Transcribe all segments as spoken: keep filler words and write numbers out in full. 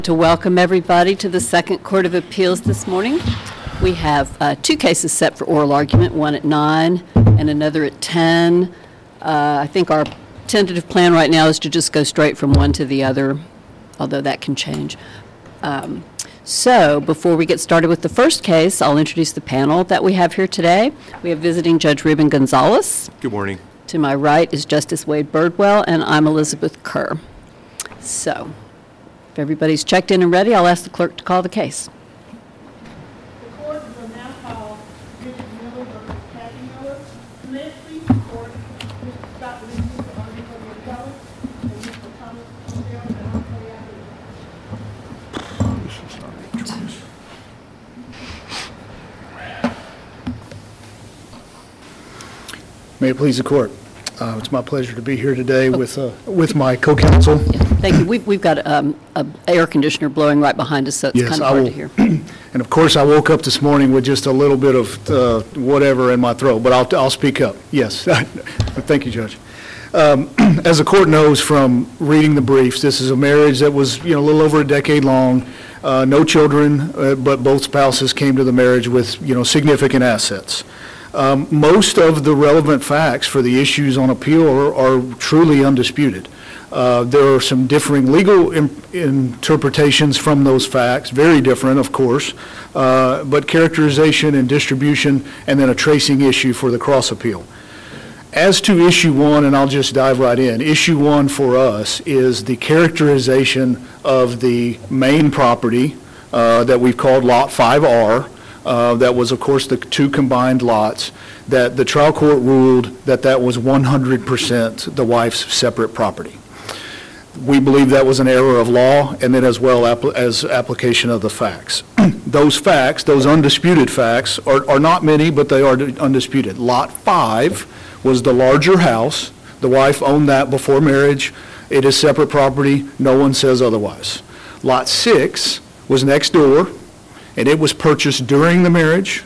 To welcome everybody to the Second Court of Appeals this morning. We have uh, two cases set for oral argument, one at nine and another at ten. Uh, I think our tentative plan right now is to just go straight from one to the other, although that can change. Um, so before we get started with the first case, I'll introduce the panel that we have here today. We have visiting Judge Ruben Gonzalez. Good morning. To my right is Justice Wade Birdwell, and I'm Elizabeth Kerr. So, if everybody's checked in and ready, I'll ask the clerk to call the case. The court will now call Richard Miller versus Kathy Miller. May it please the court, Mister Scott Lindsey, the argument for the appellant, and Mister Thomas O'Farrell, the non-party appellant. May it please the court. Uh, it's my pleasure to be here today with uh, with my co-counsel. Yeah, thank you. We've, we've got um, an air conditioner blowing right behind us, so it's Yes, kind of I hard will, to hear. And of course, I woke up this morning with just a little bit of uh, whatever in my throat, but I'll, I'll speak up. Yes. Thank you, Judge. Um, as the court knows from reading the briefs, this is a marriage that was, you know, a little over a decade long, uh, no children, uh, but both spouses came to the marriage with, you know, significant assets. Um, most of the relevant facts for the issues on appeal are, are truly undisputed. Uh, there are some differing legal im- interpretations from those facts, very different, of course, uh, but characterization and distribution, and then a tracing issue for the cross appeal. As to issue one, and I'll just dive right in, issue one for us is the characterization of the main property uh, that we've called Lot five R. Uh, that was, of course, the two combined lots, that the trial court ruled that that was one hundred percent the wife's separate property. We believe that was an error of law, and then as well apl- as application of the facts. Those facts, those undisputed facts, are, are not many, but they are undisputed. Lot five was the larger house. The wife owned that before marriage. It is separate property. No one says otherwise. Lot six was next door, and it was purchased during the marriage.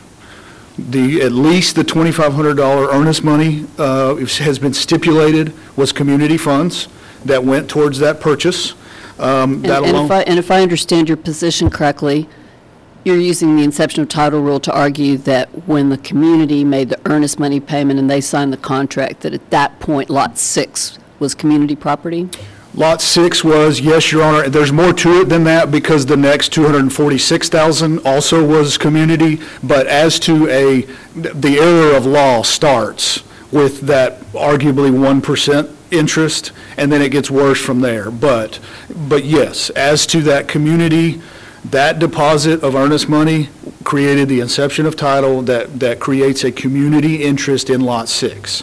The, at least the twenty-five hundred dollars earnest money uh, has been stipulated was community funds that went towards that purchase. Um, And, that and, alone, if I, and if I understand your position correctly, you're using the inception of title rule to argue that when the community made the earnest money payment and they signed the contract, that at that point, Lot six was community property? Lot six was, yes, Your Honor. There's more to it than that because the next two hundred forty-six thousand dollars also was community. But as to a, the error of law starts with that arguably one percent interest, and then it gets worse from there. But, but yes, as to that community, that deposit of earnest money created the inception of title that, that creates a community interest in Lot six.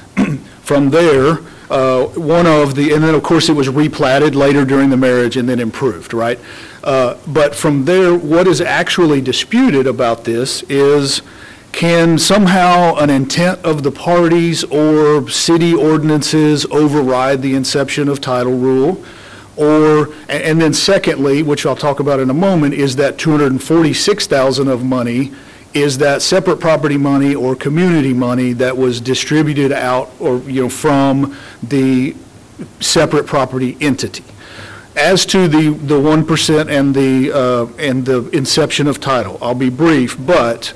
From there, Uh, one of the, and then of course it was replatted later during the marriage and then improved, right? Uh, but from there, what is actually disputed about this is, can somehow an intent of the parties or city ordinances override the inception of title rule? Or, and then secondly, which I'll talk about in a moment, is that two hundred forty-six thousand dollars of money, is that separate property money or community money that was distributed out or, you know, from the separate property entity. As to the, the one percent and the, uh, and the inception of title, I'll be brief, but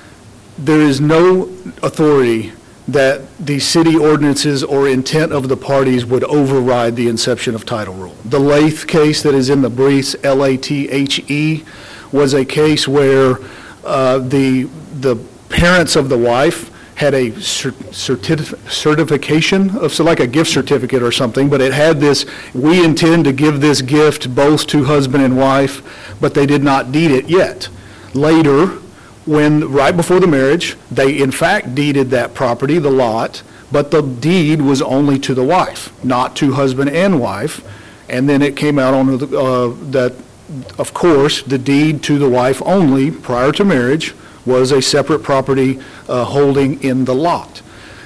there is no authority that the city ordinances or intent of the parties would override the inception of title rule. The Lath case that is in the briefs, L A T H E, was a case where Uh, the the parents of the wife had a certif- certification of, so like a gift certificate or something, but it had this, we intend to give this gift both to husband and wife, but they did not deed it yet. Later, when, right before the marriage, they in fact deeded that property, the lot, but the deed was only to the wife, not to husband and wife, and then it came out on the, uh, that of course, the deed to the wife only prior to marriage was a separate property uh, holding in the lot.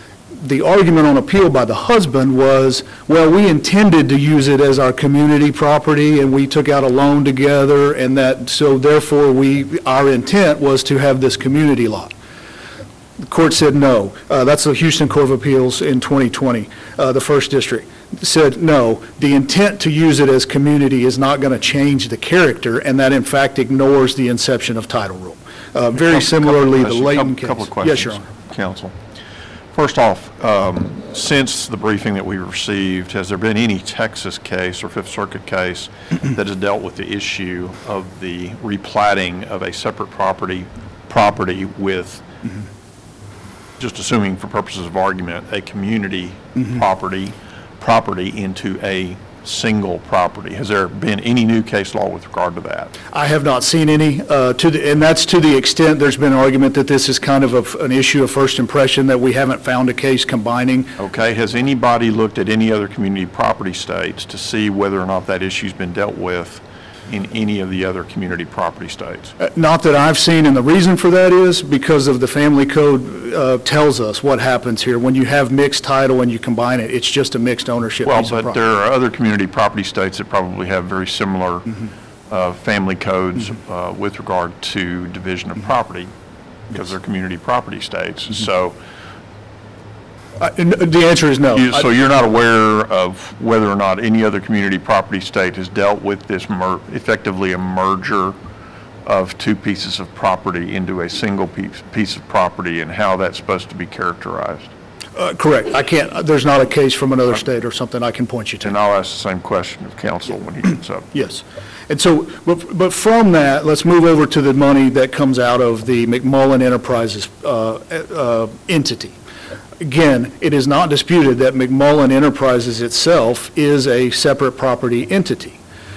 The argument on appeal by the husband was, well, we intended to use it as our community property and we took out a loan together, and that, so therefore we, our intent was to have this community lot. The court said no. Uh, that's the Houston Court of Appeals in twenty twenty, uh, the first district. said, no, the intent to use it as community is not going to change the character, and that in fact ignores the inception of title rule. Uh, Very Couple- similarly, the couple Layton questions, case. Couple of questions. Yes, Your Honor. Counsel. First off, um, since the briefing that we received, has there been any Texas case or Fifth Circuit case that has dealt with the issue of the replatting of a separate property, property with, Mm-hmm. just assuming for purposes of argument, a community Mm-hmm. property, property into a single property? Has there been any new case law with regard to that? I have not seen any, uh, to the, and that's to the extent there's been an argument that this is kind of a, an issue of first impression, that we haven't found a case combining. Okay, has anybody looked at any other community property states to see whether or not that issue's been dealt with in any of the other community property states? Uh, Not that I've seen, and the reason for that is because of the family code uh, tells us what happens here. When you have mixed title and you combine it, it's just a mixed ownership Well, piece of but property. there are other community property states that probably have very similar uh, family codes uh, with regard to division of property, because they're community property states. So, Uh, and The answer is no. you- so I- you're not aware of whether or not any other community property state has dealt with this mer, effectively a merger of two pieces of property into a single piece, piece of property, and how that's supposed to be characterized? uh, Correct. I can't, there's not a case from another state or something I can point you to. And I'll ask the same question of counsel when he gets up. Yes. And so, but, but from that, let's move over to the money that comes out of the McMullen Enterprises uh, uh, entity. Again, it is not disputed that McMullen Enterprises itself is a separate property entity.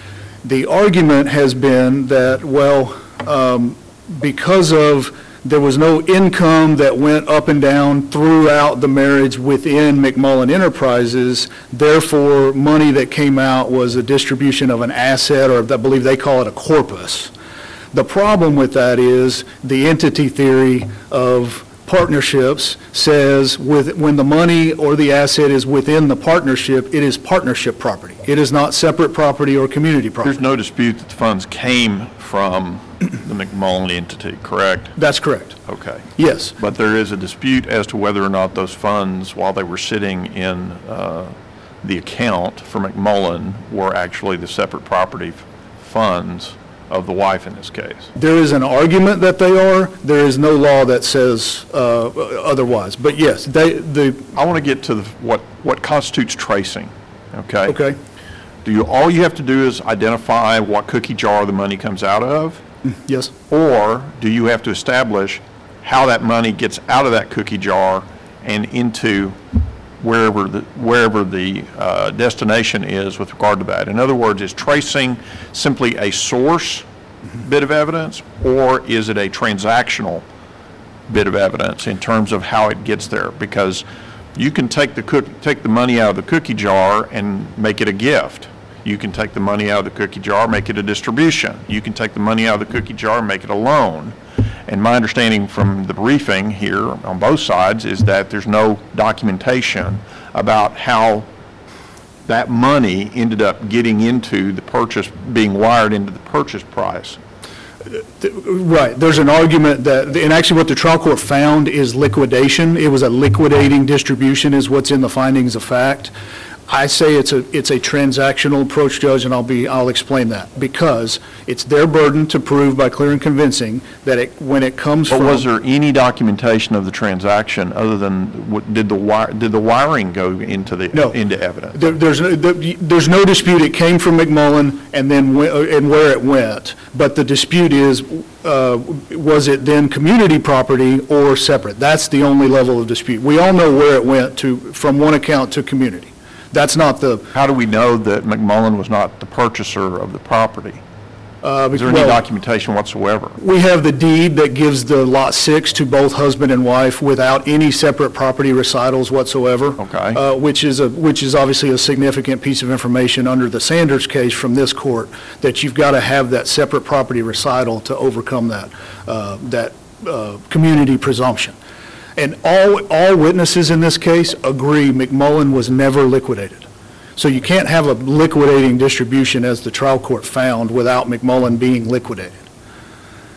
The argument has been that, well, um, because of, there was no income that went up and down throughout the marriage within McMullen Enterprises, therefore, money that came out was a distribution of an asset, or I believe they call it a corpus. The problem with that is the entity theory of partnerships says with, when the money or the asset is within the partnership, it is partnership property. It is not separate property or community property. There's no dispute that the funds came from the McMullen entity, correct? That's correct. Okay. Yes. But there is a dispute as to whether or not those funds, while they were sitting in uh, the account for McMullen, were actually the separate property f- funds of the wife in this case. There is an argument that they are. There is no law that says uh, otherwise. But yes, they, the, I want to get to the, what, what constitutes tracing, okay? okay, Do you, all you have to do is identify what cookie jar the money comes out of? yes. Or do you have to establish how that money gets out of that cookie jar and into wherever the, wherever the uh, destination is with regard to that? In other words, is tracing simply a source bit of evidence, or is it a transactional bit of evidence in terms of how it gets there? Because you can take the cook, take the money out of the cookie jar and make it a gift. You can take the money out of the cookie jar, make it a distribution. You can take the money out of the cookie jar and make it a loan. And my understanding from the briefing here on both sides is that there's no documentation about how that money ended up getting into the purchase, being wired into the purchase price. Right. There's an argument that, and actually what the trial court found is liquidation. It was a liquidating distribution is what's in the findings of fact. I say it's a, it's a transactional approach, Judge, and I'll be, I'll explain that. Because it's their burden to prove by clear and convincing that it, when it comes But from. was there any documentation of the transaction other than, what- did the wire, did the wiring go into the, No. into evidence? There, there's, no- there- there's no dispute, it came from McMullen and then, went- and where it went. But the dispute is, uh, was it then community property or separate? That's the only level of dispute. We all know where it went to, from one account to community. That's not the, How do we know that McMullen was not the purchaser of the property? uh, Is there any well, documentation whatsoever? we have the deed that gives the lot six to both husband and wife without any separate property recitals whatsoever. Okay. Uh, which is a, which is obviously a significant piece of information under the Sanders case from this court, that you've got to have that separate property recital to overcome that, uh, that, uh, community presumption. And all, all witnesses in this case agree McMullen was never liquidated. So you can't have a liquidating distribution as the trial court found without McMullen being liquidated.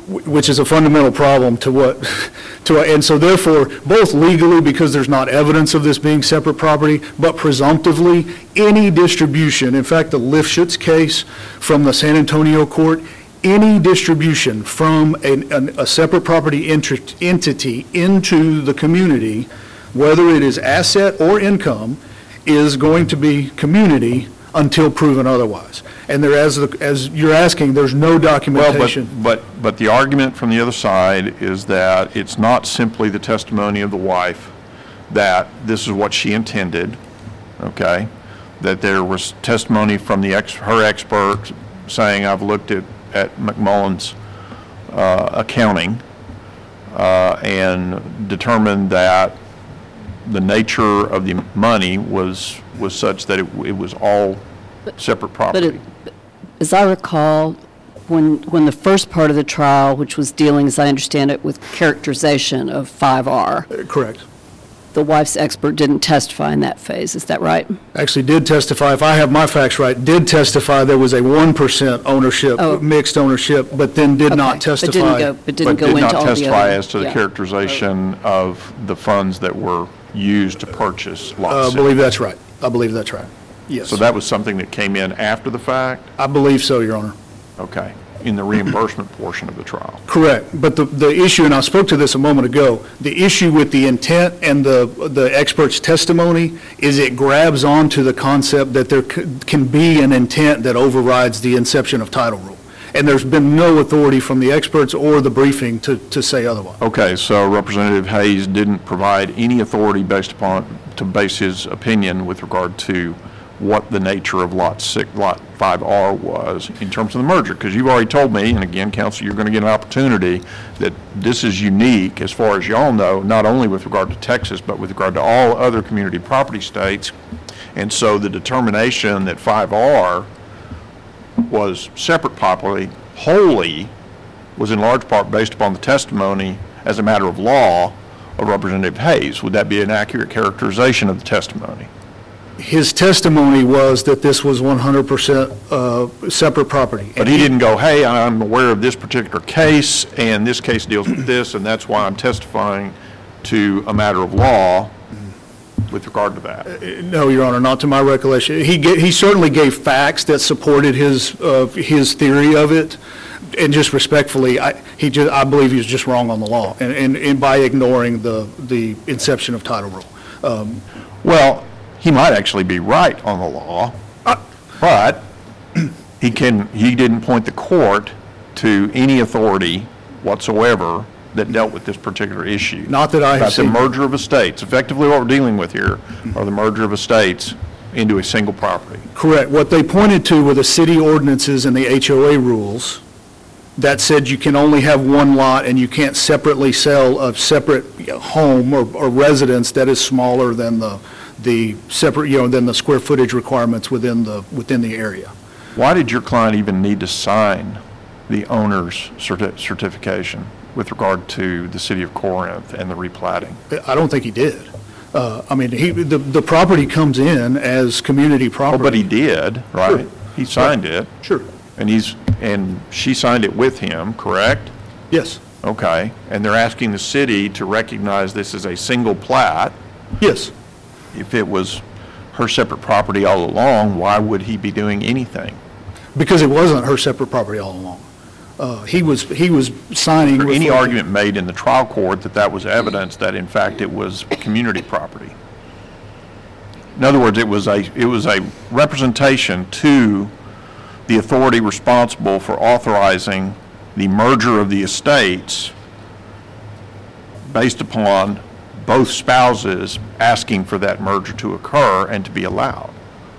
which is a fundamental problem to what, to, and so therefore, both legally, because there's not evidence of this being separate property, but presumptively, any distribution, in fact, the Lifshitz case from the San Antonio court, any distribution from an, an, a separate property ent- entity into the community, whether it is asset or income, is going to be community until proven otherwise. And there, as, the, as you're asking, there's no Well, documentation. but, but, but the argument from the other side is that it's not simply the testimony of the wife that this is what she intended, okay? That there was testimony from the ex, her expert saying, I've looked at, at McMullen's uh, accounting uh, and determined that the nature of the money was, was such that it, it was all separate But property. it, as I recall, when, when the first part of the trial, which was dealing, as I understand it, with characterization of five R, Correct. the wife's expert didn't testify in that phase, is that right? Actually did testify, if I have my facts right, did testify there was a one percent ownership, Oh. mixed ownership, but then did Okay, not But testify. didn't go, but didn't But go did into not all the other. testify as to the yeah. characterization of the funds that were used to purchase Uh, Lot I six. believe that's right. I believe that's right. Yes. So that was something that came in after the fact? I believe so, Your Honor. Okay, in the reimbursement portion of the trial. Correct. But the, the issue, and I spoke to this a moment ago, the issue with the intent and the, the expert's testimony is it grabs onto the concept that there c- can be an intent that overrides the inception of title rule. And there's been no authority from the experts or the briefing to, to say otherwise. Okay, so Representative Hayes didn't provide any authority based upon, to base his opinion with regard to what the nature of Lot six, Lot five R was in terms of the merger, because you've already told me, and again, Counsel, you're going to get an opportunity, that this is unique, as far as y'all know, not only with regard to Texas, but with regard to all other community property states. And so the determination that five R was separate property wholly was in large part based upon the testimony as a matter of law of Representative Hayes. Would that be an accurate characterization of the testimony? His testimony was that this was one hundred percent uh, separate property. But he didn't go, hey, I'm aware of this particular case, and this case deals with this, and that's why I'm testifying to a matter of law with regard to that. No, Your Honor, not to my recollection. He ga- he certainly gave facts that supported his, uh, his theory of it, and just respectfully, I, he just, I believe he was just wrong on the law, and, and, and by ignoring the, the inception of title rule. Um, Well, he might actually be right on the law, but he can, he didn't point the court to any authority whatsoever that dealt with this particular issue. Not that I have About the seen. merger of estates. Effectively, what we're dealing with here are the merger of estates into a single property. Correct. What they pointed to were the city ordinances and the H O A rules that said you can only have one lot and you can't separately sell a separate you know, home or, or residence that is smaller than the, the separate, you know, than the square footage requirements within the, within the area. Why did your client even need to sign the owner's certi- certification with regard to the city of Corinth and the replatting? I don't think he did. Uh, I mean, he, the, the property comes in as community Well, property. but he did, right? He signed it, Sure. and he's, and she signed it with him, correct? Yes. Okay, and they're asking the city to recognize this as a single plat. Yes. If it was her separate property all along, why would he be doing anything? Because it wasn't her separate property all along. Uh, he was, he was signing. Or any reflecting- argument made in the trial court that that was evidence that in fact it was community property? In other words, it was a, it was a representation to the authority responsible for authorizing the merger of the estates based upon both spouses asking for that merger to occur and to be allowed.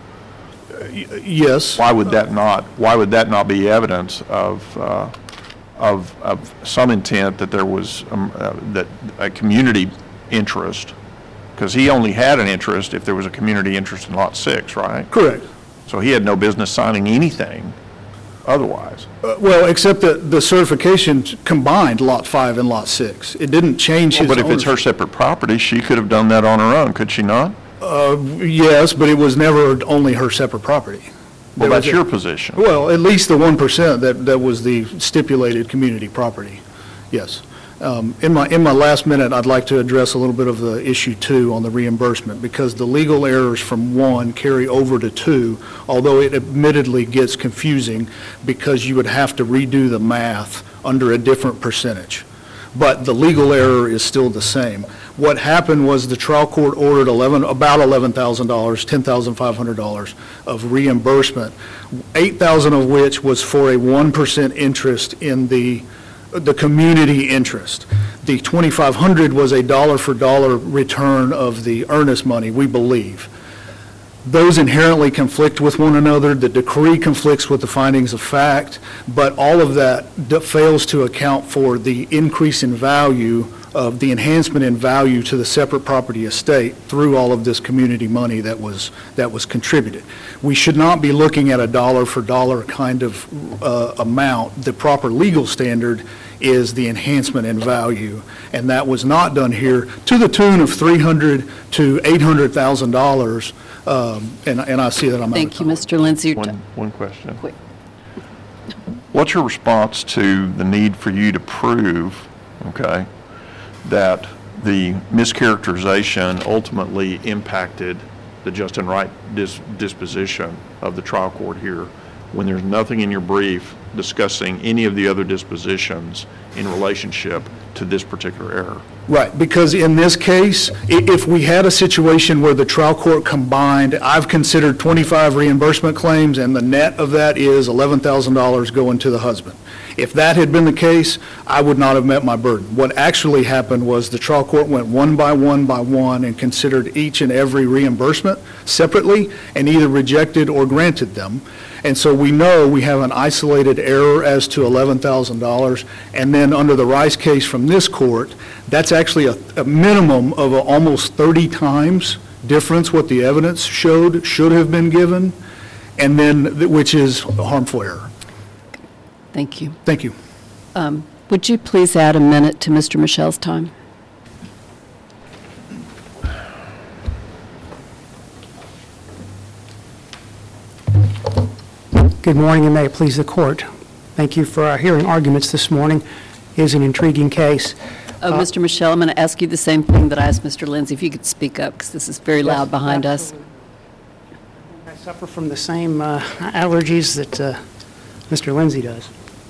Yes. Why would that not, why would that not be evidence of, uh, of, of some intent that there was, um, uh, that a community interest? Because he only had an interest if there was a community interest in Lot six, right? Correct. So he had no business signing anything otherwise. Uh, Well, except that the certification combined Lot five and Lot six. It didn't change his But if it's her ownership. separate property, she could have done that on her own, could she not? Yes, but it was never only her separate property. Well, There was that's a- your position. Well, at least the one percent that, that was the stipulated community property, yes. Um, In my, in my last minute, I'd like to address a little bit of the issue two on the reimbursement, because the legal errors from one carry over to two, although it admittedly gets confusing because you would have to redo the math under a different percentage. But the legal error is still the same. What happened was the trial court ordered eleven, about eleven thousand dollars, ten thousand five hundred dollars of reimbursement, eight thousand dollars of which was for a one percent interest in the, the community interest. The twenty-five hundred dollars was a dollar-for-dollar return of the earnest money, we believe. Those inherently conflict with one another. The decree conflicts with the findings of fact, but all of that d- fails to account for the increase in value of the enhancement in value to the separate property estate through all of this community money that was, that was contributed. We should not be looking at a dollar-for-dollar kind of uh, amount. The proper legal standard is the enhancement in value, and that was not done here to the tune of three hundred thousand to eight hundred thousand dollars. Um, and, and I see that I'm out of Thank you, time. Mister Lindsay. Your One, ti- one question. Quick. What's your response to the need for you to prove, okay, that the mischaracterization ultimately impacted the just and right dis- disposition of the trial court here, when there's nothing in your brief discussing any of the other dispositions in relationship to this particular error? Right, because in this case, i- if we had a situation where the trial court combined, I've considered twenty-five reimbursement claims, and the net of that is eleven thousand dollars going to the husband. If that had been the case, I would not have met my burden. What actually happened was the trial court went one by one by one and considered each and every reimbursement separately and either rejected or granted them. And so we know we have an isolated error as to eleven thousand dollars. And then under the Rice case from this court, that's actually a, a minimum of a almost thirty times difference what the evidence showed should have been given, and then, th- which is harmful error. Thank you. Thank you. Um, Would you please add a minute to Mister Michelle's time? Good morning, and may it please the court. Thank you for uh, hearing arguments this morning. It is an intriguing case. Oh, Mister Michelle, I'm going to ask you the same thing that I asked Mister Lindsay, if you could speak up, because this is very loud behind us. Absolutely. I suffer from the same uh, allergies that uh, Mister Lindsay does.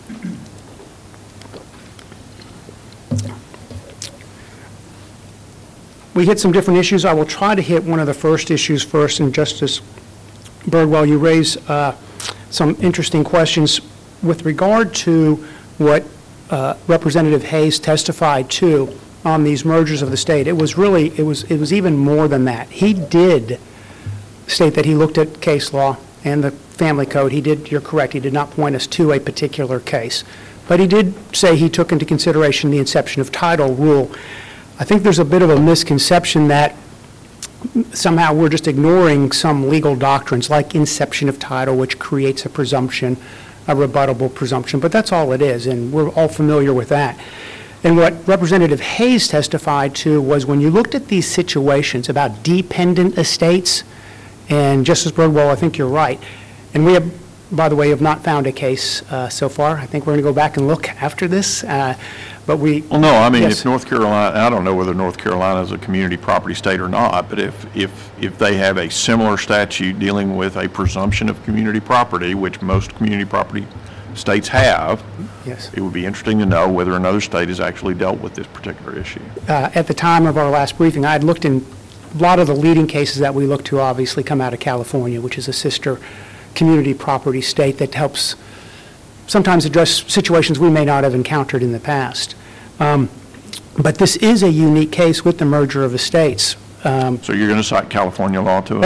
We hit some different issues. I will try to hit one of the first issues first, and Justice Birdwell, you raise uh, some interesting questions with regard to what uh, Representative Hayes testified to on these mergers of the state. It was really, it was, it was even more than that. He did state that he looked at case law and the family code. He did, you're correct, he did not point us to a particular case. But he did say he took into consideration the inception of title rule. I think there's a bit of a misconception that somehow we're just ignoring some legal doctrines like inception of title, which creates a presumption, a rebuttable presumption, but that's all it is, and we're all familiar with that. And what Representative Hayes testified to was when you looked at these situations about dependent estates, and Justice Birdwell, I think you're right, and we have, by the way, have not found a case uh, so far. I think we're going to go back and look after this, uh, but we... Well, no, I mean, Yes. if North Carolina, I don't know whether North Carolina is a community property state or not, but if, if, if they have a similar statute dealing with a presumption of community property, which most community property states have, Yes. it would be interesting to know whether another state has actually dealt with this particular issue. Uh, At the time of our last briefing, I had looked in, a lot of the leading cases that we look to obviously come out of California, which is a sister community property state that helps sometimes address situations we may not have encountered in the past. Um, But this is a unique case with the merger of estates. Um, So you're going to cite California law to it?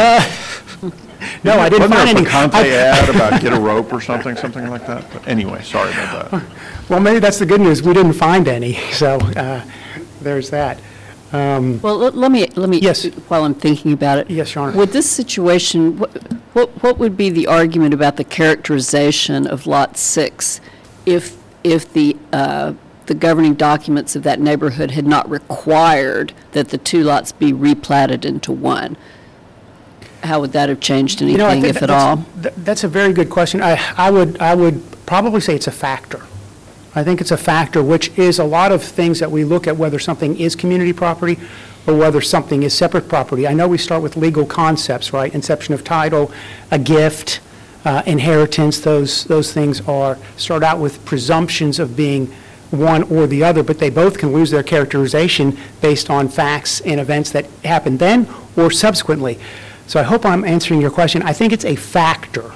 No, I didn't find any. Wasn't there a Picante I- ad about get a rope or something, something like that? But anyway, sorry about that. Well, maybe that's the good news. We didn't find any, so uh, there's that. Um, Well, let let me, let me, Yes. while I'm thinking about it. Yes, Your Honor. With this situation, what, what what would be the argument about the characterization of Lot six if, if the, uh, the governing documents of that neighborhood had not required that the two lots be replatted into one? how would that have changed You know, I anything, think if at that's- all? th- That's a very good question. I, I would, I would probably say it's a factor. I think it's a factor, which is a lot of things that we look at, whether something is community property or whether something is separate property. I know we start with legal concepts, right? Inception of title, a gift, uh, inheritance, those, those things are, start out with presumptions of being one or the other, but they both can lose their characterization based on facts and events that happened then or subsequently. So I hope I'm answering your question. I think it's a factor,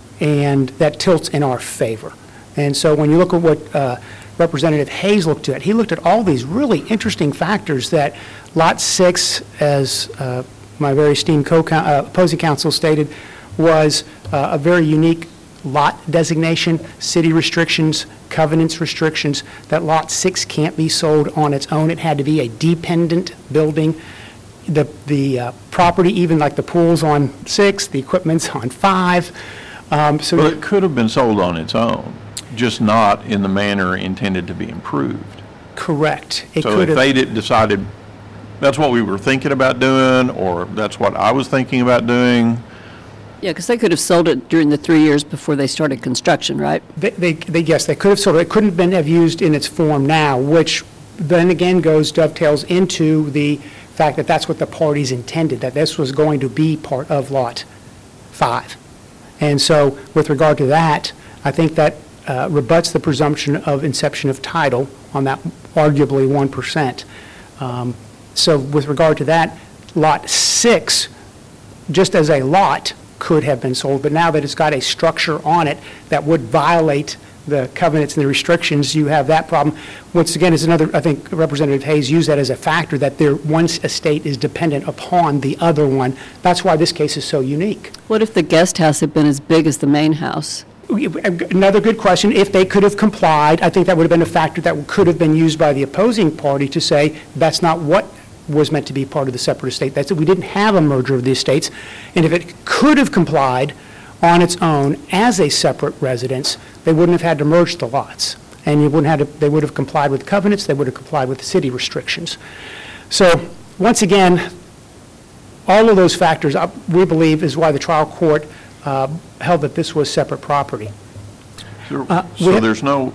and that tilts in our favor. And so when you look at what uh, Representative Hayes looked at, he looked at all these really interesting factors that Lot six, as uh, my very esteemed co uh, opposing counsel stated, was uh, a very unique lot designation, city restrictions, covenants restrictions, that Lot six can't be sold on its own. It had to be a dependent building. The, the uh, property, even like the pool's on six, the equipment's on five. Um, So Well, it could have been sold on its own, just not in the manner intended to be improved. correct. It So could if have. they did- decided, that's what we were thinking about doing, or that's what I was thinking about doing, Yeah, because they could have sold it during the three years before they started construction, right? They, they, they- yes, they could have sold it. It couldn't have been have used in its form now, which then again goes, dovetails into the fact that that's what the parties intended, that this was going to be part of Lot five. And so with regard to that, I think that uh, rebuts the presumption of inception of title on that arguably one percent. Um, So with regard to that, Lot six, just as a lot, could have been sold, but now that it's got a structure on it that would violate the covenants and the restrictions, you have that problem. Once again, is another, I think Representative Hayes used that as a factor, that their one estate is dependent upon the other one. That's why this case is so unique. What if the guest house had been as big as the main house? Another good question, if they could have complied, I think that would have been a factor that could have been used by the opposing party to say, that's not what was meant to be part of the separate estate. That's, we didn't have a merger of the estates, and if it could have complied on its own as a separate residence, they wouldn't have had to merge the lots, and you wouldn't have to, they would have complied with covenants, they would have complied with the city restrictions. So, once again, all of those factors, uh, we believe, is why the trial court uh, held that this was separate property. So Uh, we so have- there's no,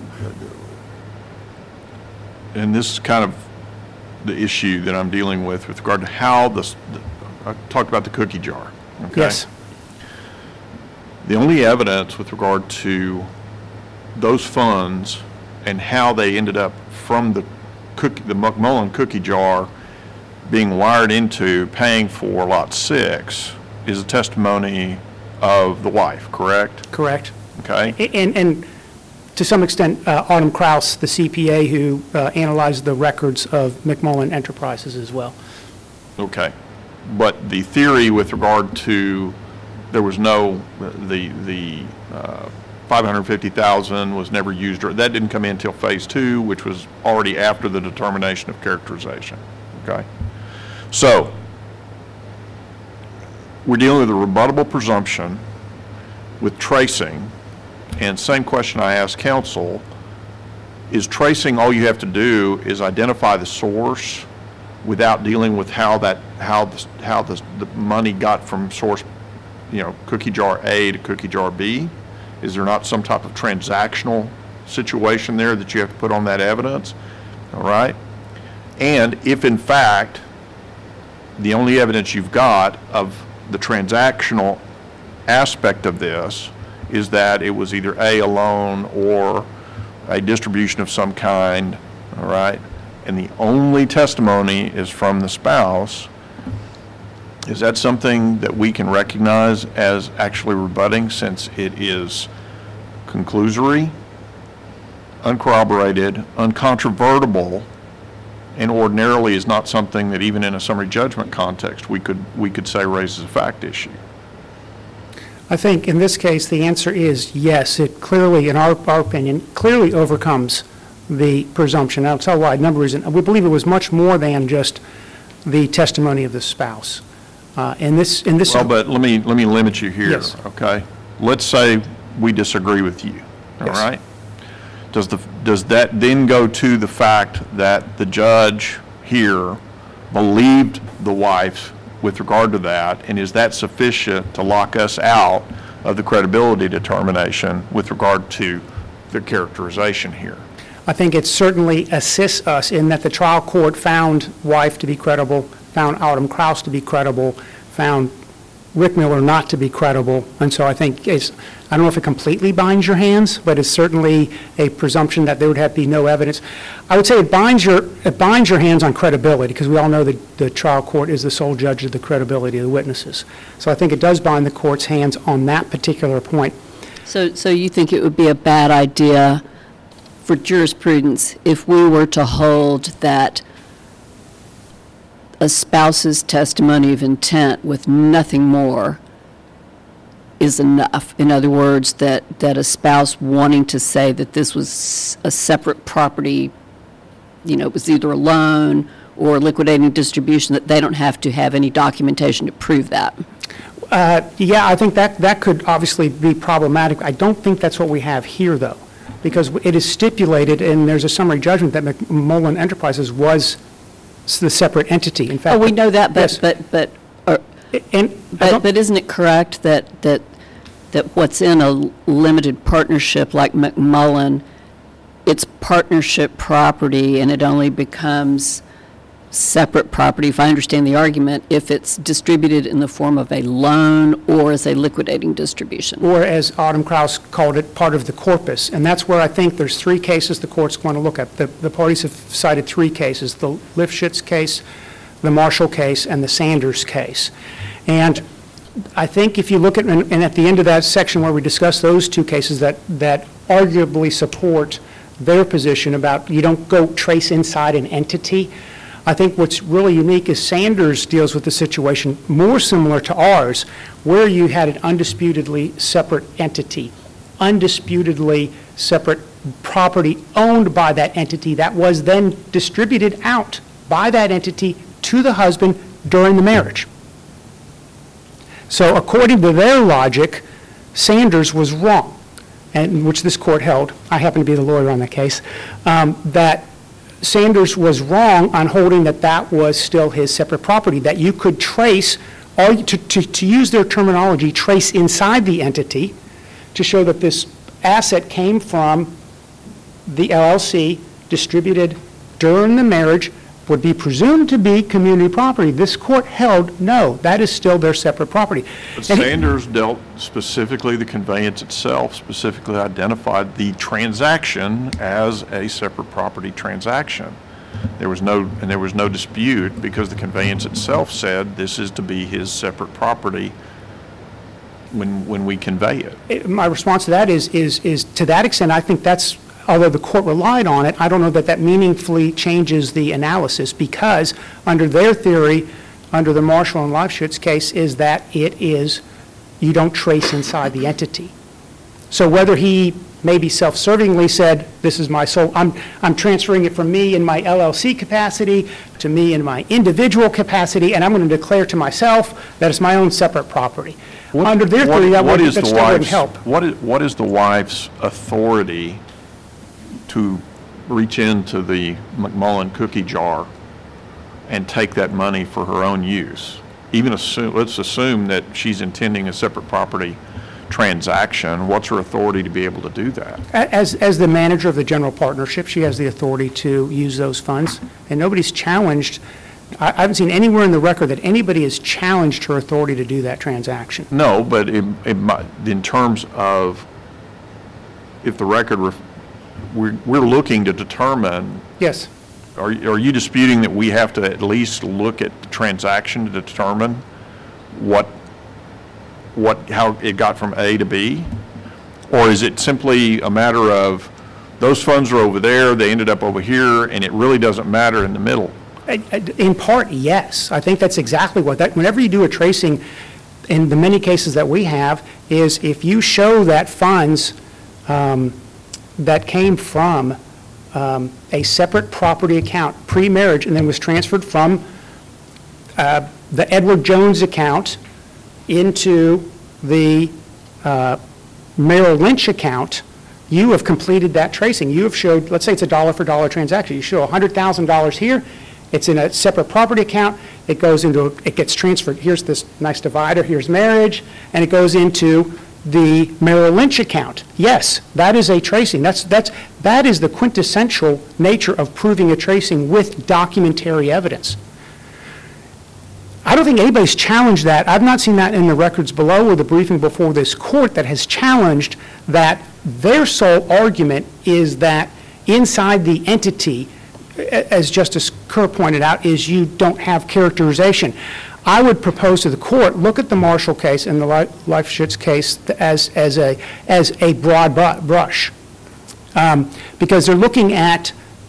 and this is kind of the issue that I'm dealing with with regard to how this, I talked about the cookie jar, okay? Yes. The only evidence with regard to those funds and how they ended up from the cookie, the McMullen cookie jar being wired into paying for Lot six is a testimony of the wife, correct? Correct. Okay? And, and to some extent, uh, Autumn Kraus, the C P A who uh, analyzed the records of McMullen Enterprises as well. Okay. But the theory with regard to, there was no, the, the uh, five hundred fifty thousand was never used, or that didn't come in until phase two, which was already after the determination of characterization. Okay? So, we're dealing with a rebuttable presumption with tracing, and same question I asked counsel, is tracing, all you have to do is identify the source without dealing with how that, how the, how the, the money got from source, you know, cookie jar A to cookie jar B? Is there not some type of transactional situation there that you have to put on that evidence? All right? And if in fact, the only evidence you've got of the transactional aspect of this is that it was either A, a loan, or a distribution of some kind, all right? And the only testimony is from the spouse, is that something that we can recognize as actually rebutting, since it is conclusory, uncorroborated, uncontrovertible, and ordinarily is not something that even in a summary judgment context we could we could say raises a fact issue? I think in this case, the answer is yes. It clearly, in our, our opinion, clearly overcomes the presumption. I'll tell why. Number reason. We believe it was much more than just the testimony of the spouse. Uh, in this, in this. Well, but let me let me limit you here, Yes. okay? Let's say we disagree with you, all Yes. right? Does the does that then go to the fact that the judge here believed the wife with regard to that? And is that sufficient to lock us out of the credibility determination with regard to the characterization here? I think it certainly assists us in that the trial court found wife to be credible, found Autumn Kraus to be credible, found Rick Miller not to be credible. And so I think it's, I don't know if it completely binds your hands, but it's certainly a presumption that there would have to be no evidence. I would say it binds your, it binds your hands on credibility, because we all know that the trial court is the sole judge of the credibility of the witnesses. So I think it does bind the court's hands on that particular point. So, so you think it would be a bad idea for jurisprudence if we were to hold that a spouse's testimony of intent with nothing more is enough? In other words, that, that a spouse wanting to say that this was a separate property, you know, it was either a loan or liquidating distribution, that they don't have to have any documentation to prove that? Uh, yeah, I think that, that could obviously be problematic. I don't think that's what we have here, though, because it is stipulated, and there's a summary judgment that McMullen Enterprises was the separate entity. In fact, Oh, we know that, but, yes. but, but, or, And I but, don't- but isn't it correct that, that, that what's in a limited partnership like McMullen, it's partnership property and it only becomes separate property, if I understand the argument, if it's distributed in the form of a loan or as a liquidating distribution? or as Autumn Kraus called it, part of the corpus. And that's where I think there's three cases the court's going to look at. The, the parties have cited three cases, the Lifshitz case, the Marshall case, and the Sanders case. And I think if you look at, and and at the end of that section where we discuss those two cases that, that arguably support their position about you don't go trace inside an entity, I think what's really unique is Sanders deals with the situation more similar to ours, where you had an undisputedly separate entity, undisputedly separate property owned by that entity that was then distributed out by that entity to the husband during the marriage. So according to their logic, Sanders was wrong, and which this court held. I happen to be the lawyer on that case, um, that Sanders was wrong on holding that that was still his separate property, that you could trace, or to, to, to use their terminology, trace inside the entity to show that this asset came from the L L C, distributed during the marriage, would be presumed to be community property. This court held, no, that is still their separate property. But And he- Sanders dealt specifically, the conveyance itself specifically identified the transaction as a separate property transaction. There was no, and there was no dispute because the conveyance itself said this is to be his separate property when, when we convey it. it- my response to that is, is, is to that extent, I think that's, although the court relied on it, I don't know that that meaningfully changes the analysis, because under their theory, under the Marshall and Lifshitz case, is that it is, you don't trace inside the entity. So whether he maybe self-servingly said, this is my sole, I'm, I'm transferring it from me in my L L C capacity to me in my individual capacity, and I'm going to declare to myself that it's my own separate property. Under their What- theory, that what would- is that the still wouldn't wife's- help. What is, what is the wife's authority to reach into the McMullen cookie jar and take that money for her own use? Even assume, let's assume that she's intending a separate property transaction. What's her authority to be able to do that? As, as the manager of the general partnership, she has the authority to use those funds, and nobody's challenged, I I haven't seen anywhere in the record that anybody has challenged her authority to do that transaction. No, but it, it might, in terms of, if the record, ref- we're, we're looking to determine, Yes. are, are you disputing that we have to at least look at the transaction to determine what, what, how it got from A to B? Or is it simply a matter of, those funds are over there, they ended up over here, and it really doesn't matter in the middle? I- I- In part, yes. I think that's exactly what, that, whenever you do a tracing, in the many cases that we have, is if you show that funds um, that came from um, a separate property account pre-marriage and then was transferred from uh, the Edward Jones account into the uh, Merrill Lynch account, you have completed that tracing. You have showed, let's say it's a dollar for dollar transaction. You show one hundred thousand dollars here, It's in a separate property account. It goes into, a- it gets transferred. Here's this nice divider, here's marriage, and it goes into the Merrill Lynch account. Yes, that is a tracing. That's, that's, that is the quintessential nature of proving a tracing with documentary evidence. I don't think anybody's challenged that. I've not seen that in the records below or the briefing before this court that has challenged that their sole argument is that inside the entity, a- as Justice Kerr pointed out, is you don't have characterization. I would propose to the court, look at the Marshall case and the Li- Leifschitz case as, as a, as a broad bu- brush. Um, because they're looking at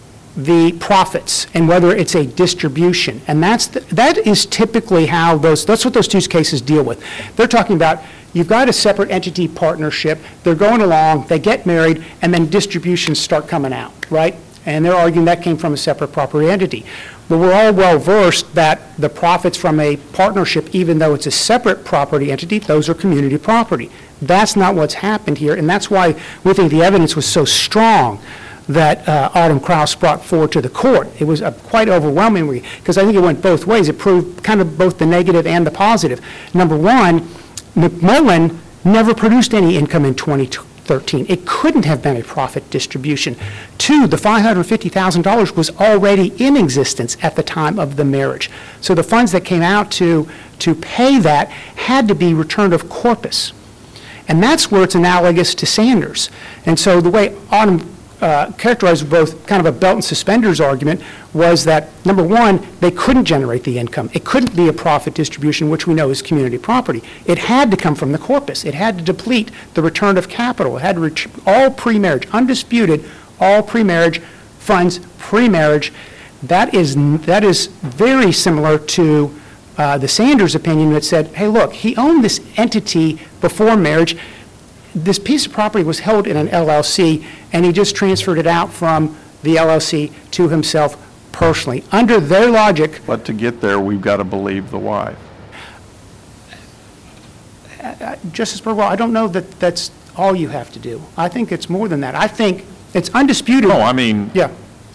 the profits and whether it's a distribution. And that's, the, that is typically how those, that's what those two cases deal with. They're talking about, you've got a separate entity partnership, they're going along, they get married, and then distributions start coming out, right? And they're arguing that came from a separate property entity. But we're all well versed that the profits from a partnership, even though it's a separate property entity, those are community property. That's not what's happened here, and that's why we think the evidence was so strong that uh, Autumn Kraus brought forward to the court. It was uh, quite overwhelming, because I think it went both ways. It proved kind of both the negative and the positive. Number one, McMullen never produced any income in twenty thirteen. It couldn't have been a profit distribution. Two, the five hundred fifty thousand dollars was already in existence at the time of the marriage. So the funds that came out to, to pay that had to be returned of corpus. And that's where it's analogous to Sanders. And so the way Autumn uh, characterized both kind of a belt and suspenders argument was that, number one, they couldn't generate the income. It couldn't be a profit distribution, which we know is community property. It had to come from the corpus. It had to deplete the return of capital. It had to ret- all pre-marriage, undisputed, all pre-marriage funds, pre-marriage. That is, that is very similar to uh, the Sanders opinion that said, hey, look, he owned this entity before marriage. This piece of property was held in an L L C, and he just transferred it out from the L L C to himself personally. Under their logic, But to get there, we've got to believe the wife. Justice Burwell, I don't know that that's all you have to do. I think it's more than that. I think it's undisputed. No, I mean, Yeah,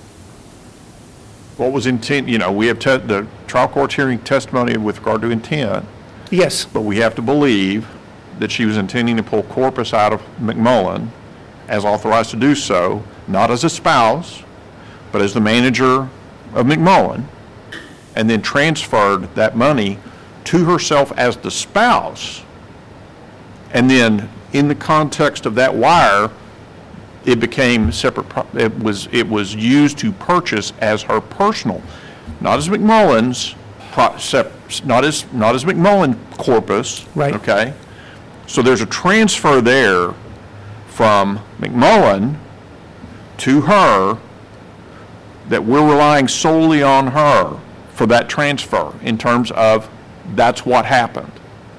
what was intent, you know, we have te- the trial court's hearing testimony with regard to intent, yes, but we have to believe that she was intending to pull corpus out of McMullen as authorized to do so, not as a spouse, but as the manager of McMullen, and then transferred that money to herself as the spouse. And then, in the context of that wire, it became separate, pro- it was, it was used to purchase as her personal, not as McMullen's, pro- sep- not as, not as McMullen corpus. Right. Okay? So there's a transfer there from McMullen to her that we're relying solely on her for that transfer in terms of that's what happened.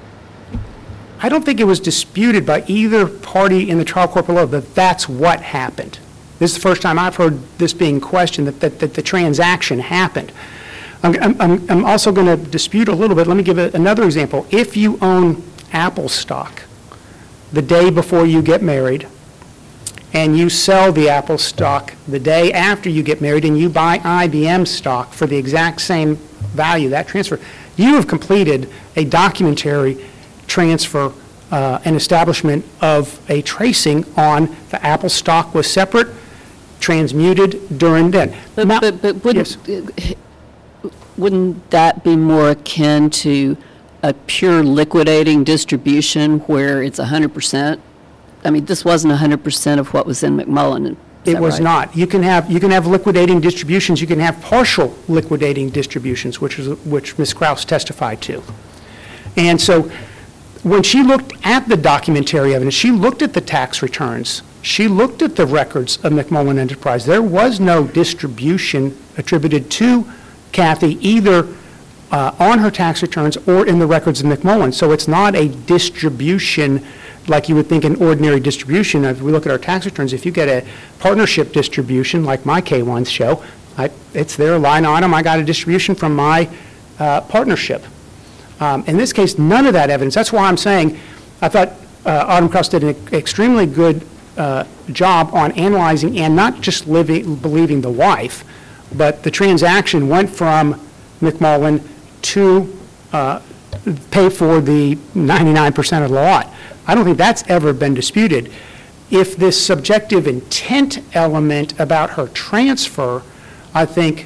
I don't think it was disputed by either party in the trial court below that that's what happened. This is the first time I've heard this being questioned, that, that, that the transaction happened. I'm, I'm, I'm also going to dispute a little bit. Let me give it another example. If you own Apple stock the day before you get married, and you sell the Apple stock the day after you get married, and you buy I B M stock for the exact same value, that transfer, you have completed a documentary transfer uh, and establishment of a tracing on the Apple stock was separate, transmuted during then. But, Now- but, but wouldn't, Yes. wouldn't that be more akin to a pure liquidating distribution where it's one hundred percent? I mean, this wasn't one hundred percent of what was in McMullen. Is It that was right? not. You can have, you can have liquidating distributions, you can have partial liquidating distributions, which is, which Miz Kraus testified to. And so, when she looked at the documentary evidence, she looked at the tax returns, she looked at the records of McMullen Enterprise. There was no distribution attributed to Kathy, either uh, on her tax returns or in the records of McMullen. So it's not a distribution like you would think an ordinary distribution. If we look at our tax returns, if you get a partnership distribution, like my K ones show, I, it's there, line item, I got a distribution from my uh, partnership. Um, in this case, none of that evidence. That's why I'm saying I thought uh, Autumn Kraus did an extremely good uh, job on analyzing and not just living, believing the wife but the transaction went from McMullen to uh, pay for the ninety-nine percent of the lot. I don't think that's ever been disputed. If this subjective intent element about her transfer, I think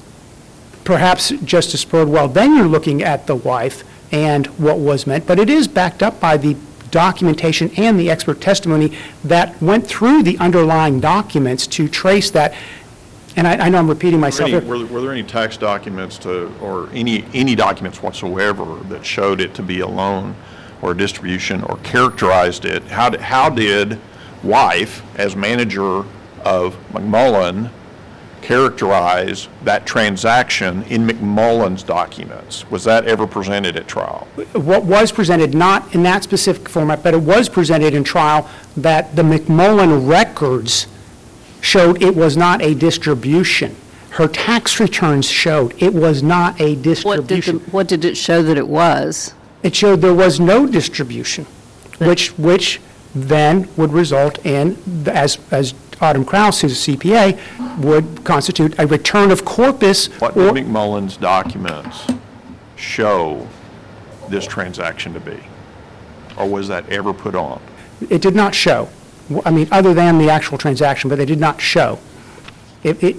perhaps Justice Birdwell, then you're looking at the wife and what was meant, but it is backed up by the documentation and the expert testimony that went through the underlying documents to trace that. And I, I know I'm repeating myself. Were, any, were, were there any tax documents to, or any, any documents whatsoever that showed it to be a loan or a distribution or characterized it? How did, how did wife, as manager of McMullen, characterize that transaction in McMullen's documents? Was that ever presented at trial? What was presented, not in that specific format, but it was presented in trial that the McMullen records showed it was not a distribution. Her tax returns showed it was not a What did, distribution. the- what did it show that it was? It showed there was no distribution, which, which then would result in, as, as Autumn Krause, who's a C P A, would constitute a return of corpus. What or- did McMullen's documents show this transaction to be? Or was that ever put on? It did not show. I mean, other than the actual transaction, but they did not show. It, it,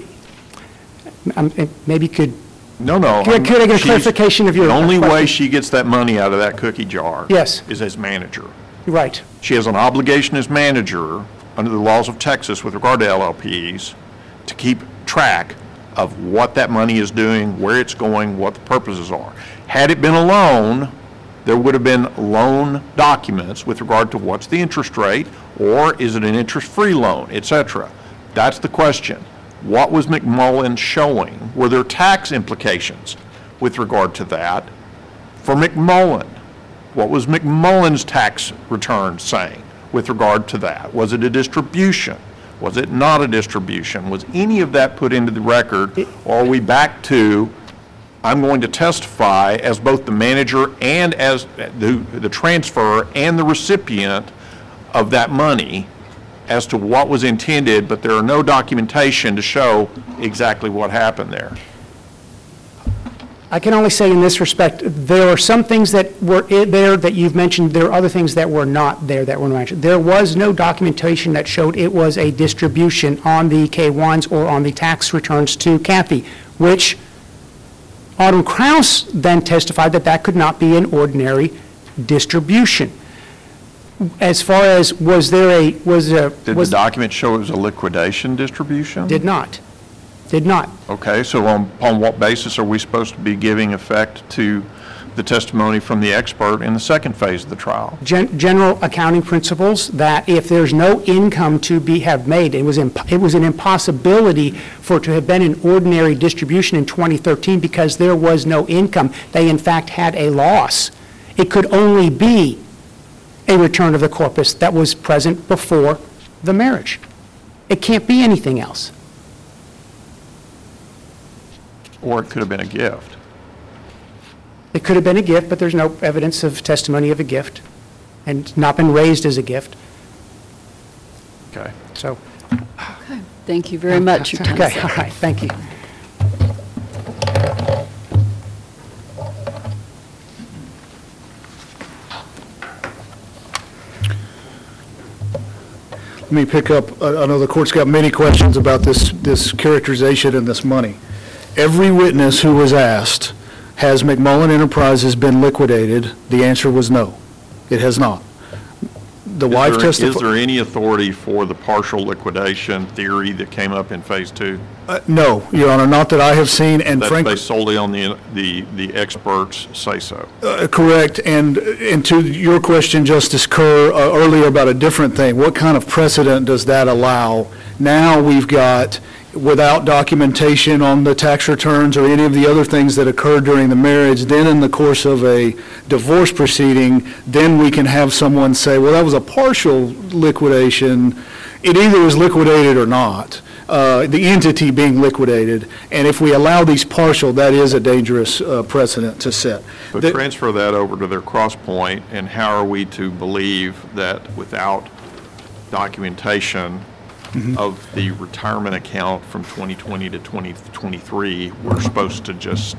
um, it maybe could, No, no. Could I- could I get a she's- clarification of your The only way question? she gets that money out of that cookie jar Yes. is as manager. right. She has an obligation as manager under the laws of Texas with regard to L L Ps to keep track of what that money is doing, where it's going, what the purposes are. Had it been a loan, there would have been loan documents with regard to what's the interest rate, or is it an interest-free loan, et cetera. That's the question. What was McMullen showing? Were there tax implications with regard to that for McMullen? What was McMullen's tax return saying with regard to that? Was it a distribution? Was it not a distribution? Was any of that put into the record? Or are we back to, I'm going to testify as both the manager and as the, the transferor and the recipient of that money as to what was intended, but there are no documentation to show exactly what happened there? I can only say in this respect, there are some things that were i- there that you've mentioned, there are other things that were not there that were mentioned. There was no documentation that showed it was a distribution on the K ones or on the tax returns to Kathy, which Autumn Krause then testified that that could not be an ordinary distribution. As far as, was there a, was a, Did the was, document show it was a liquidation distribution? did not, did not. Okay, so on, upon what basis are we supposed to be giving effect to the testimony from the expert in the second phase of the trial? Gen- general accounting principles that if there's no income to be have made, it was imp- it was an impossibility for it to have been an ordinary distribution in twenty thirteen because there was no income. They in fact had a loss. It could only be a return of the corpus that was present before the marriage. It can't be anything else. Or it could have been a gift. It could have been a gift, but there's no evidence of testimony of a gift and not been raised as a gift. Okay. So. Thank you very much. Your time's Okay, up. all right, thank you. Let me pick up, I I know the court's got many questions about this, this characterization and this money. Every witness who was asked, has McMullen Enterprises been liquidated? The answer was no, it has not. The Is wife there- testified. Is there any authority for the partial liquidation theory that came up in phase two? Uh, No, Your Honor, not that I have seen, and That's frankly. based solely on the, the, the experts say so. Uh, Correct, and, and to your question, Justice Kerr, uh, earlier about a different thing, what kind of precedent does that allow? Now we've got, without documentation on the tax returns or any of the other things that occurred during the marriage, then in the course of a divorce proceeding, then we can have someone say, well, that was a partial liquidation. It either was liquidated or not. Uh, the entity being liquidated, and if we allow these partial, that is a dangerous uh, precedent to set. But The- transfer that over to their cross point, and how are we to believe that without documentation of the retirement account from twenty twenty to twenty twenty-three, we're supposed to just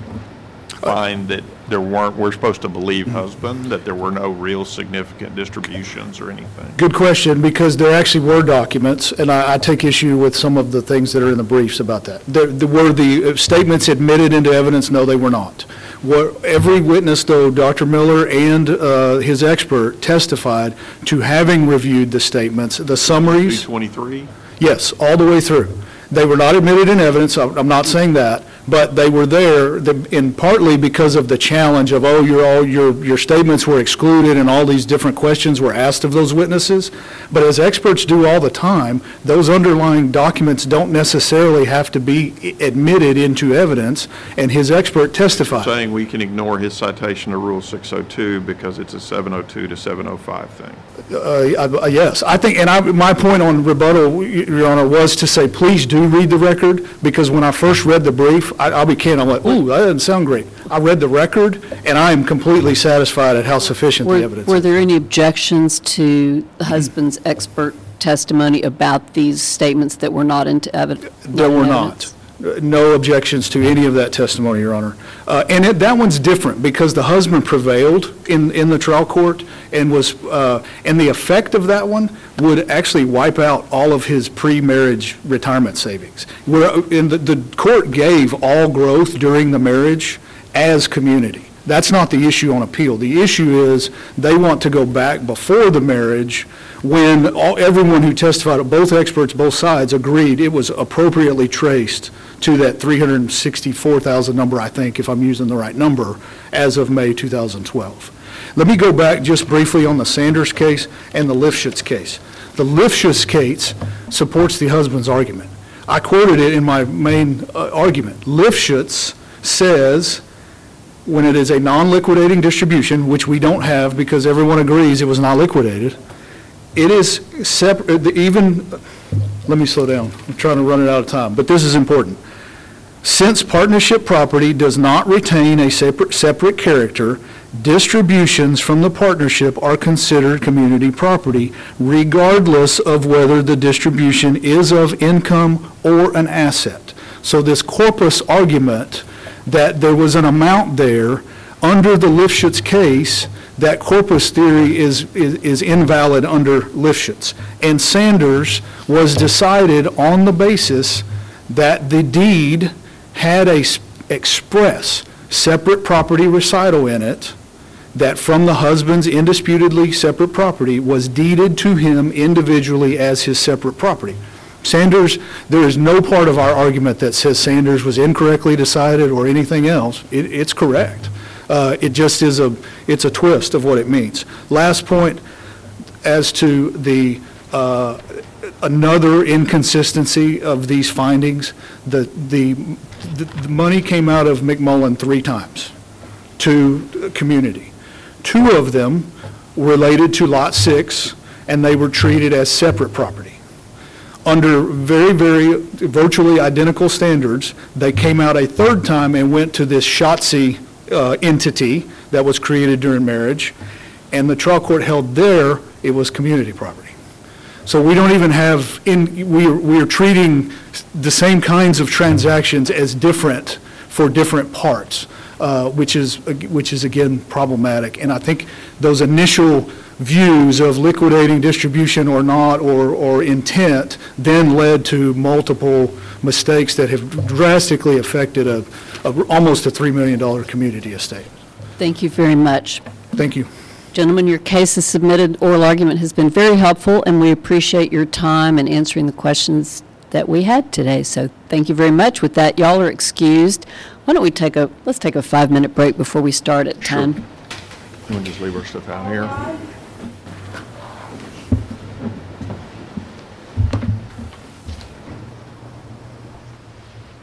find that there weren't, we're supposed to believe husband, that there were no real significant distributions or anything? Good question, because there actually were documents, and I, I take issue with some of the things that are in the briefs about that. There, there were the statements admitted into evidence? No, they were not. What, every witness, though, Doctor Miller and uh, his expert testified to having reviewed the statements, the summaries. two twenty-three? Yes, all the way through. They were not admitted in evidence, I'm I'm not saying that, but they were there, the- in partly because of the challenge of, oh, your, all your, your statements were excluded and all these different questions were asked of those witnesses. But as experts do all the time, those underlying documents don't necessarily have to be i- admitted into evidence, and his expert testified. Saying we can ignore his citation to Rule six oh two because it's a seven oh two to seven oh five thing. Uh, uh, Yes, I think, and I, my point on rebuttal, Your Honor, was to say, please do read the record, because when I first read the brief, I- I'll be candid, I'm like, ooh, that doesn't sound great. I read the record, and I am completely satisfied at how sufficient the Were evidence were is. there any objections to the husband's expert testimony about these statements that were not into evidence? There were not. No objections to any of that testimony, Your Honor. Uh, And it- that one's different, because the husband prevailed in, in the trial court, and was, uh, and the effect of that one would actually wipe out all of his pre-marriage retirement savings. Where, in the, the court gave all growth during the marriage as community. That's not the issue on appeal. The issue is, they want to go back before the marriage, when all, everyone who testified, both experts, both sides, agreed it was appropriately traced to that three hundred sixty-four thousand number, I think, if I'm using the right number, as of May two thousand twelve. Let me go back just briefly on the Sanders case and the Lifshitz case. The Lifshitz case supports the husband's argument. I quoted it in my main uh, argument. Lifshitz says, when it is a non-liquidating distribution, which we don't have because everyone agrees it was not liquidated, it is separate, even, let me slow down, I'm trying to run it out of time, but this is important. Since partnership property does not retain a separate, separate character, distributions from the partnership are considered community property, regardless of whether the distribution is of income or an asset. So this corpus argument that there was an amount there, under the Lifshitz case, that corpus theory is, is, is invalid under Lifshitz. And Sanders was decided on the basis that the deed had a s- express separate property recital in it, that from the husband's indisputably separate property was deeded to him individually as his separate property. Sanders, there is no part of our argument that says Sanders was incorrectly decided or anything else. It, it's correct. Uh, it just is a, it's a twist of what it means. Last point, as to the, uh, another inconsistency of these findings, the, the, the the money came out of McMullen three times to community. Two of them related to Lot six, and they were treated as separate property. Under very, very virtually identical standards, they came out a third time and went to this Shotzi uh, entity that was created during marriage, and the trial court held there it was community property. So we don't even have, in we are, we are treating the same kinds of transactions as different for different parts, uh, which is which is again problematic. And I think those initial views of liquidating distribution or not, or, or intent, then led to multiple mistakes that have drastically affected a, a almost a three million dollars community estate. Thank you very much. Thank you. Gentlemen, your case is submitted. Oral argument has been very helpful, and we appreciate your time and answering the questions that we had today. So thank you very much. With that, y'all are excused. Why don't we take a, let's take a five-minute break before we start at ten. We'll just leave our stuff out here.